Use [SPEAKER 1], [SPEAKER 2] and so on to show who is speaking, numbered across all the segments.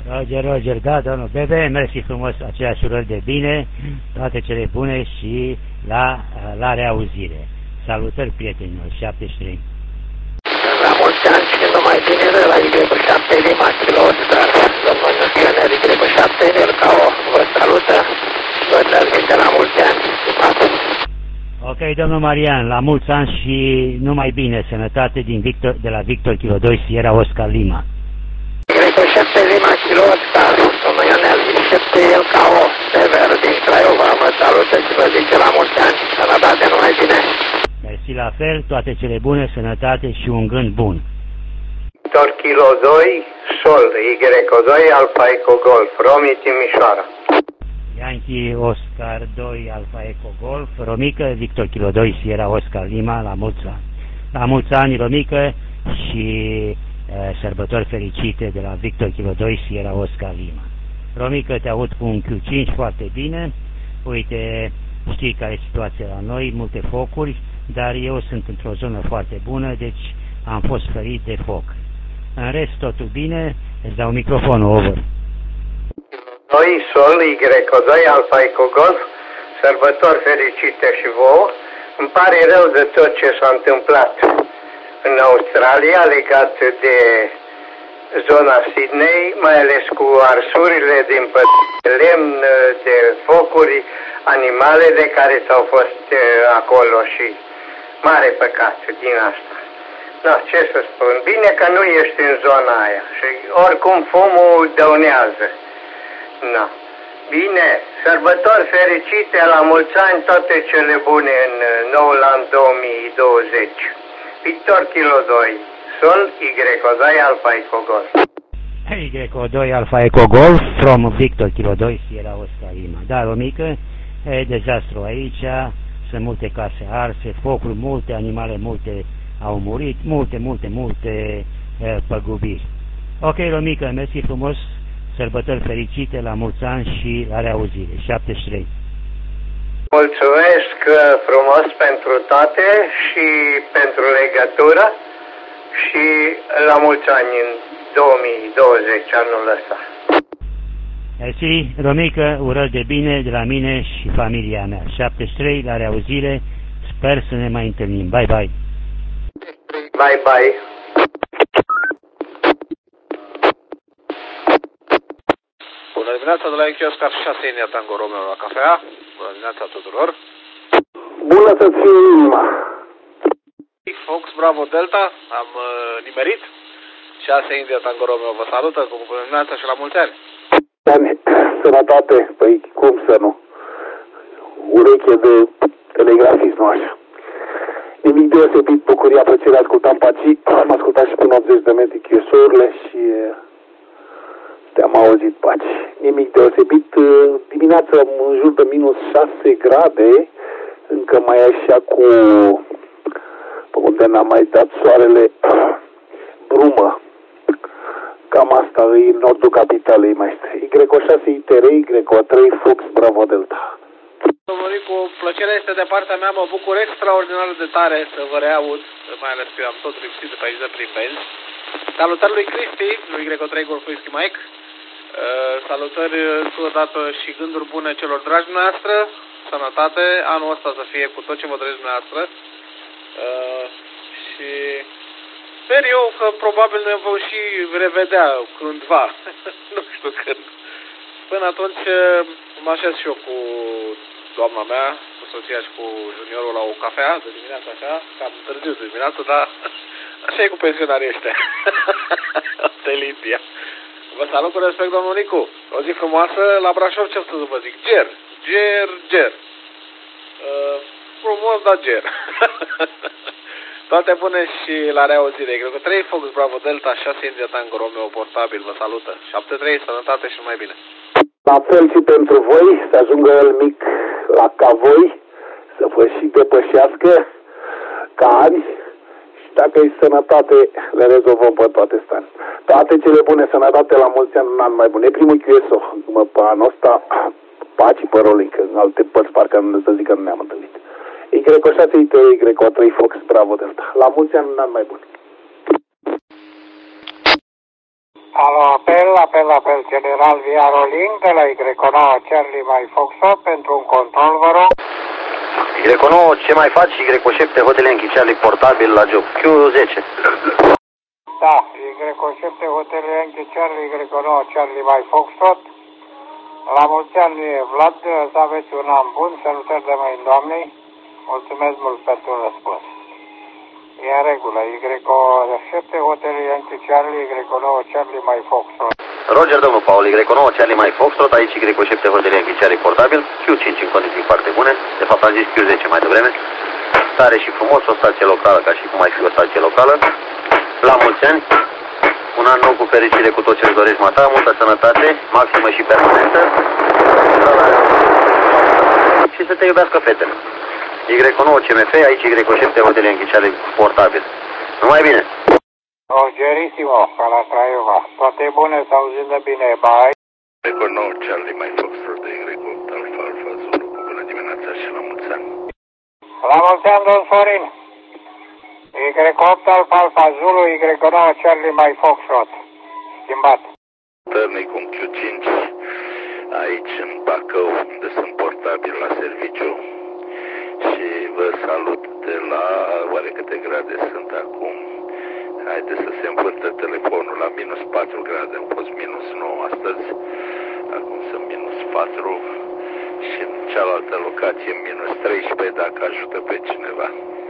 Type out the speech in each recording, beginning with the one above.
[SPEAKER 1] Roger, da, domnul Bebe, mersi frumos, aceleași urări de bine, toate cele bune și la reauzire. Salutări, prietenilor, 73.
[SPEAKER 2] La mulți ani și numai bine de la Y7 Lima, kilo Oscar, domnul pioner Y7 del Cao, vă salută, vă transmite la mulți ani.
[SPEAKER 1] Ok, domnul Marian, la mulți ani și numai bine, sănătate de la Victor Kilo 2 Sierra Oscar Lima.
[SPEAKER 2] Y7 Lima, kilo Oscar, domnul Ionel Y7 del Cao, Sever din Craiova, vă salută și vă zice la mulți ani, sănătate, numai bine.
[SPEAKER 1] Mersi la fel, toate cele bune, sănătate și un gând bun.
[SPEAKER 3] Victor Kilo 2, Sol, Y2, Alfa Eco Golf, Romi Timișoara.
[SPEAKER 1] Yankee Oscar 2 Alfa Eco Golf, Romică, Victor Kilo 2 Sierra Oscar Lima, la mulți ani. La mulți ani, Romică, și sărbători fericite de la Victor Kilo 2 Sierra Oscar Lima. Romică, te aud cu un Q5 foarte bine, uite, știi care e situația la noi, multe focuri, dar eu sunt într-o zonă foarte bună, deci am fost ferit de foc. În rest, totul bine, îți dau microfonul, over.
[SPEAKER 3] 2, Sol, Y2, Alfa Eco Golf, sărbători fericite și vouă. Îmi pare rău de tot ce s-a întâmplat în Australia legat de zona Sydney, mai ales cu arsurile din lemn, de focuri, animalele care s-au fost acolo și mare păcat din asta. Da, ce să spun, bine că nu ești în zona aia și oricum fumul dăunează. Da. Bine, sărbători fericite, la mulți ani, toate cele bune în noul an 2020. Victor Kilo 2, Sol, Y2, Alfa Eco Golf.
[SPEAKER 1] Y2 Alfa Eco Golf, from Victor Kilo 2, Sierra Oscar Lima. Da, Romică, e dezastru aici, sunt multe case arse, focuri multe, animale multe au murit, multe păgubiri. Ok, Romică, mersi frumos, sărbători fericite, la mulți ani și la reauzire. 73.
[SPEAKER 3] Mulțumesc frumos pentru toate și pentru legătură și la mulți ani în 2020, anul ăsta.
[SPEAKER 1] Mersi, Romică, urări de bine de la mine și familia mea. 73, la reauzire, sper să ne mai întâlnim. Bye, bye.
[SPEAKER 3] Bye, bye.
[SPEAKER 4] Bună dimineața de la Oscar 6 India Tango Romeo la cafea. Bună dimineața tuturor.
[SPEAKER 5] Bună să fie inima.
[SPEAKER 4] Fox Bravo Delta, am nimerit. 6 India Tango Romeo vă salută cu bună dimineața și la mulți ani.
[SPEAKER 5] Sănătate, păi cum să nu? Ureche de telegrafism așa. Nimic deosebit, bucuria, plăcere, ascultam Paci, am ascultat și până 80 de metri chiosurile și te-am auzit Paci. Nimic deosebit, dimineața în jur de minus 6 grade, încă mai așa cu, pe unde n-am mai dat soarele, brumă. Cam asta e nordul capitalei, maestre. Y6 ITR, Y3 Fox Bravo Delta.
[SPEAKER 4] Domnul Nicu, plăcerea este de partea mea, mă bucur extraordinar de tare să vă reaud, mai ales că eu am tot lipsit de pe aici de prin benzi. Salutări lui Cristi, lui Y3 Golf Whisky Mike. Salutări încă o dată și gânduri bune celor dragi noastre, sănătate, anul ăsta să fie cu tot ce vă doresc dumneavoastră. Și sper eu că probabil ne vom și revedea cândva, nu știu când. Până atunci mă așez și eu cu doamna mea, cu soția și cu juniorul la o cafea de dimineață așa, cam târziu de dimineață, dar așa e cu pensionarii ăștia. Delicia. Vă salut cu respect, domnul Nicu. O zi frumoasă la Brașov, ce să vă zic? Ger. Frumos, dar ger. Toate bune și la reauzire. Cred că 3 Fox Bravo Delta, 6 India Tango Romeo portabil, vă salută. 73, sănătate și mai bine.
[SPEAKER 5] La fel și pentru voi, să ajungă el mic ca voi, să vă și depășească ca ani. Dacă e sănătate, le rezolvăm pe toate stani. Toate cele bune, sănătate, la mulți ani, un an mai bun. E primul QSO, pe anul ăsta, Paci pe rolling, în alte părți, parcă să zic că nu ne-am întâlnit. Y6, Y3 Fox, Bravo Delta. La mulți ani, un an mai bun.
[SPEAKER 3] Alo, apel general via rolling de la Y9 Charlie mai Foxtrot pentru un control, vă rog.
[SPEAKER 6] Y9, ce mai faci? Y7 Hotel Yankee Charlie portabil la job Q10.
[SPEAKER 3] Da, Y7 Hotel Yankee Charlie, Y9 Charlie mai Foxtrot. La mulți ani, Vlad, să aveți un an bun, salutări de mâini Doamnei. Mulțumesc mult pentru răspuns. E în regulă, Y7 Hotel Yankee Charlie, Y9 Charlie mai Foxtrot.
[SPEAKER 6] Roger, domnul Paul, Y9 Charlie mai Foxtrot, aici Y7 Hotel Yankee Charlie portabil, Q5 în condiții foarte bune, de fapt am zis Q10 mai devreme. Tare și frumos, o stație locală, ca și cum ai fi o stație locală. La mulți ani, un an nou cu fericire cu tot ce-ți dorești, mata, multă sănătate, maximă și permanentă. Și să te iubească fetele. Y9 CMF, aici Y7 Hotel Yankee Charlie portabil. Numai bine!
[SPEAKER 3] Rogerissimo, ca la Craiova. Toate bune, să auzim de bine, bye!
[SPEAKER 7] Y9 Charlie mai Foxtrot de Y8 Alfa Alfa Zulu, cu bună dimineața și la mulți ani.
[SPEAKER 3] La mulți ani, domn Sorin! Y8 Alfa Alfa Zulu, Y9 Charlie mai Foxtrot. Schimbat.
[SPEAKER 7] Tărnic un Q5, aici în Bacău, unde sunt portabil la serviciu. Și vă salut de la oare câte grade sunt acum. Haideți să se învârtă telefonul la minus 4 grade, am fost minus 9 astăzi, acum sunt minus 4 și în cealaltă locație minus 13 dacă ajută pe cineva.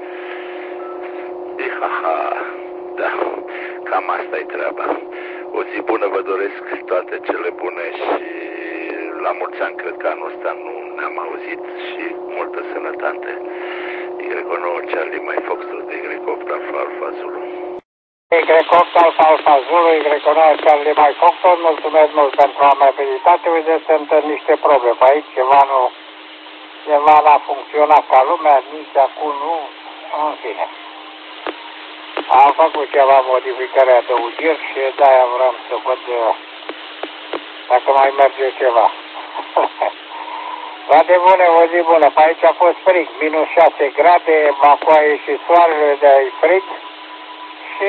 [SPEAKER 7] Haha, da, cam asta e treaba. O zi bună vă doresc, toate cele bune și la mulți ani, cred că anul ăsta nu ne-am auzit și multă sănătate. Y9 Charlie mai Foxtrot de Y8 Alfa Alfa Zulu.
[SPEAKER 3] Y8 Alfa Alfa Zulu, Y9 Charlie mai Foxtrot, mulțumesc mult pentru amabilitate. Uite, sunt niște probe pe aici, ceva n-a funcționat ca lumea, nici acum nu, în fine. Am făcut ceva modificări, adăugiri și de-aia vreau să văd dacă mai merge ceva. Toate bune, o zi bună. Pe aici a fost frig, minus 6 grade, acum a ieșit soarele, de-aia frig. Și,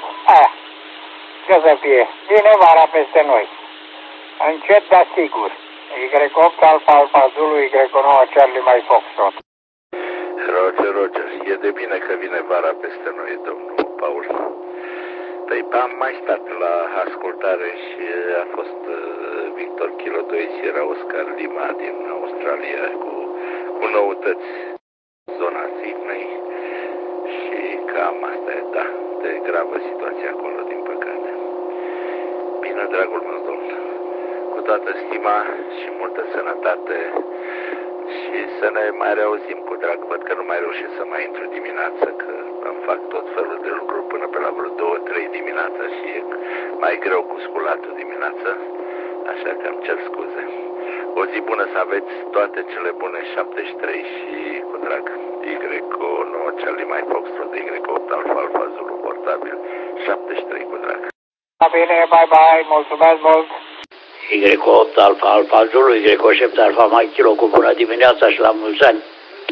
[SPEAKER 3] ce să fie, vine vara peste noi. Încet, dar sigur. Y8 Alfa Alfa Zulu, Y9 Charlie mai Foxtrot.
[SPEAKER 7] Roger, e de bine că vine vara peste noi, domnul Paul. Păi am mai stat la ascultare și a fost Victor Kilo 2 Sierra Oscar Lima din Australia cu noutăți zona Sydney și cam asta e, da, de gravă situația acolo, din păcate. Bine, dragul meu domn, cu toată stima și multă sănătate și să ne mai reauzim cu drag. Văd că nu mai reușesc să mai intru dimineață, că îmi fac tot felul de lucruri până pe la vreo 2-3 dimineața și e mai greu cu sculatul dimineața, așa că îmi cer scuze. O zi bună să aveți, toate cele bune, 73 și cu drag. Y9 Charlie mai Foxtrot de Y8 Alfa Alfa Zulu portabil, 73 cu drag.
[SPEAKER 3] Bine, bye, mulțumesc mult!
[SPEAKER 8] Y8 Alfa Alfa Zulu, Y7 Alfa mai Kilo, cu bună dimineața și la mulți ani.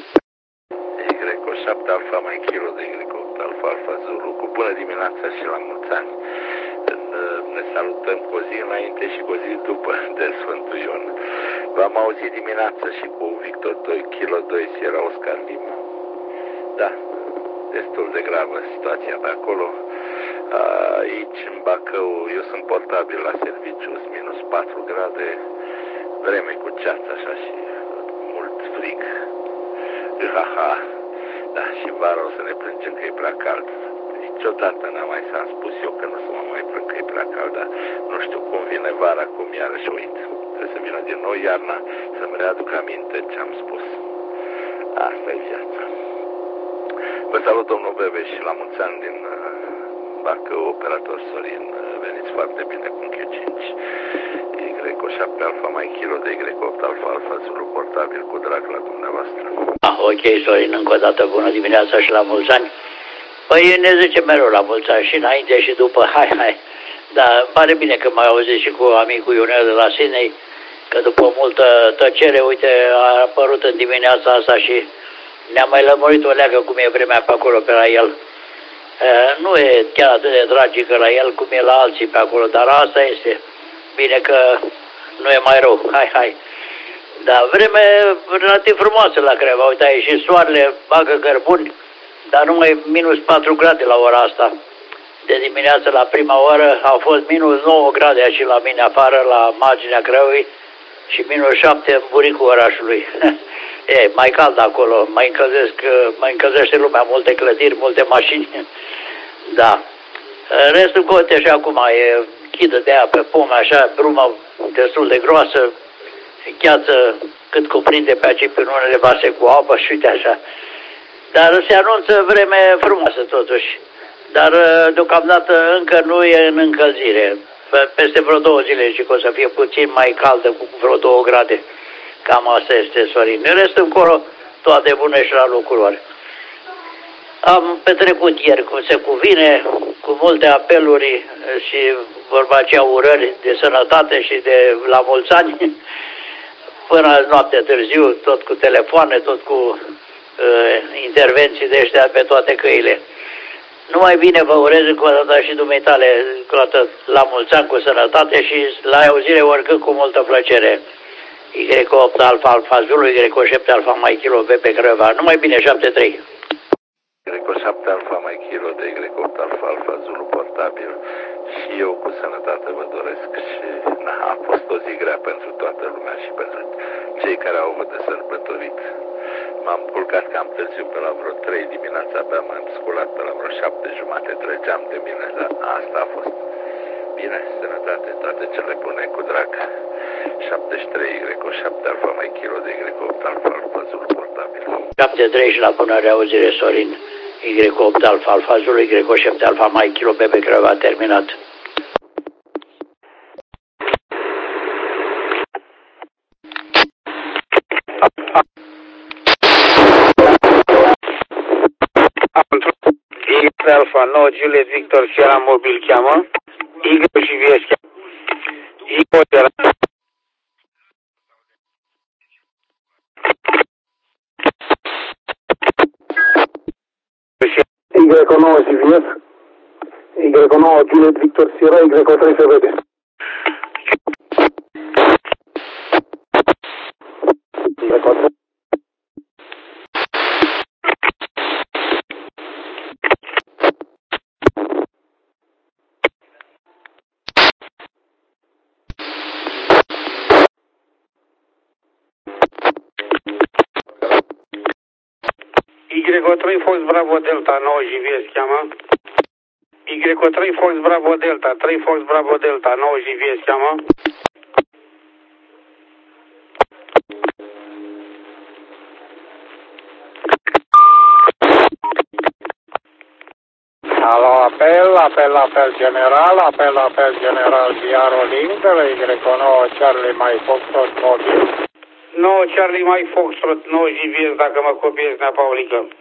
[SPEAKER 7] Y7 Alfa mai Kilo de Y8 Alfa Alfa Zulu, cu bună dimineața și la mulți ani. Ne salutăm cu o zi înainte și cu o zi după de Sfântul Ion. V-am auzit dimineața și cu Victor 2 Kilo 2 Sierra Oscar Lima. Da, destul de gravă situația de acolo. Aici în Bacău, eu sunt portabil la serviciu, minus 4 grade, vreme cu ceață așa și mult frig. Da, și vara o să ne plângem că e prea cald. Niciodată n-am mai s-am spus eu că nu să mă mai plâng că e prea cald, dar nu știu cum vine vara, cum iarăși uit. Trebuie să vină din nou iarna să-mi readuc aminte ce am spus. Asta e viața. Vă salut, domnul Bebe, și la mulți ani din Bacău, operator Sorin, veniți foarte bine cu Q5. Y7 Alfa mai Kilo de Y8 Alfa Alfa Zulu portabil, cu drag la dumneavoastră.
[SPEAKER 8] Ok, Sorin, încă o dată bună dimineața și la mulți ani. Păi ne zice mereu la mulți ani și înainte și după, hai. Dar pare bine că mai auzit și cu amicul Ionel de la Sydney, că după multă tăcere, uite, a apărut în dimineața asta și ne-a mai lămurit o leagă cum e vremea pe acolo, pe la el. Nu e chiar atât de tragică la el cum e la alții pe acolo, dar asta este. Bine că nu e mai rău. Hai. Da, vreme relativ frumoasă la Creva. Uite, a ieșit soarele, bagă cărbuni, dar numai minus 4 grade la ora asta. De dimineață la prima oră au fost minus 9 grade aici la mine afară, la marginea Crăului, și minus 7 în buricul orașului. E mai cald acolo, mai încălzește lumea, multe clădiri, multe mașini. Da. Restul conte și acum e chidă de aia pe pome, așa, brumă destul de groasă, gheață cât cuprinde pe aici prin unele vase cu apă și uite așa. Dar se anunță vreme frumoasă totuși. Dar deocamdată încă nu e în încălzire. Peste vreo 2 zile zic că o să fie puțin mai caldă, cu vreo 2 grade. Cam asta este, Sorin. În rest încolo, toate bune și la lucruri. Am petrecut ieri cum se cuvine, cu multe apeluri și vorba aceea urări de sănătate și de la mulți ani, până noapte târziu, tot cu telefoane, tot cu intervenții de ăștia pe toate căile. Numai bine vă urez încă o dată și dumitale, încă o dată la mulți ani cu sănătate și la auzire oricând cu multă plăcere. Y8 Alfa Alfa Zulu, Y7 Alfa Mai Kilo Pepe Creva. Numai bine, 7-3.
[SPEAKER 7] Y7 Alfa Mai Kilo de Y8 Alfa Alfa Zulu portabil. Și eu cu sănătate vă doresc și a fost o zi grea pentru toată lumea și pentru cei care au avut de sărbătorit. M-am culcat cam târziu pe la vreo 3 dimineața, abia m-am sculat pe la vreo 7:30, treceam de mine, dar asta a fost. Bine, sănătate, toate cele bune, cu drag. 73 Y7 Alfa Mai Kilo de Y8 Alfa Alfa Zulu portabil.
[SPEAKER 8] 73 și la bună reauzire, Sorin. Y8 Alfa Alfa Zulu, Y7 Alfa Mai Kilo Pepe Creva, terminat.
[SPEAKER 3] Y Alfa 9 Juliet Victor Sierra Mobil cheamă, Y și VS cheamă, Y9 și VS, Y9 Juliet Victor Sierra, Y3 se vede. Y3 Fox Bravo Delta 9 JVS cheamă, Y3 Fox Bravo Delta, 3 Fox Bravo Delta 9 JVS cheamă. Alo, apel general, Diaro Link, Y9 Charlie Mike Foxtrot Mobil. 9 Charlie Mike Foxtrot, 9 JVS, dacă mă copiezi, Nea Paulică.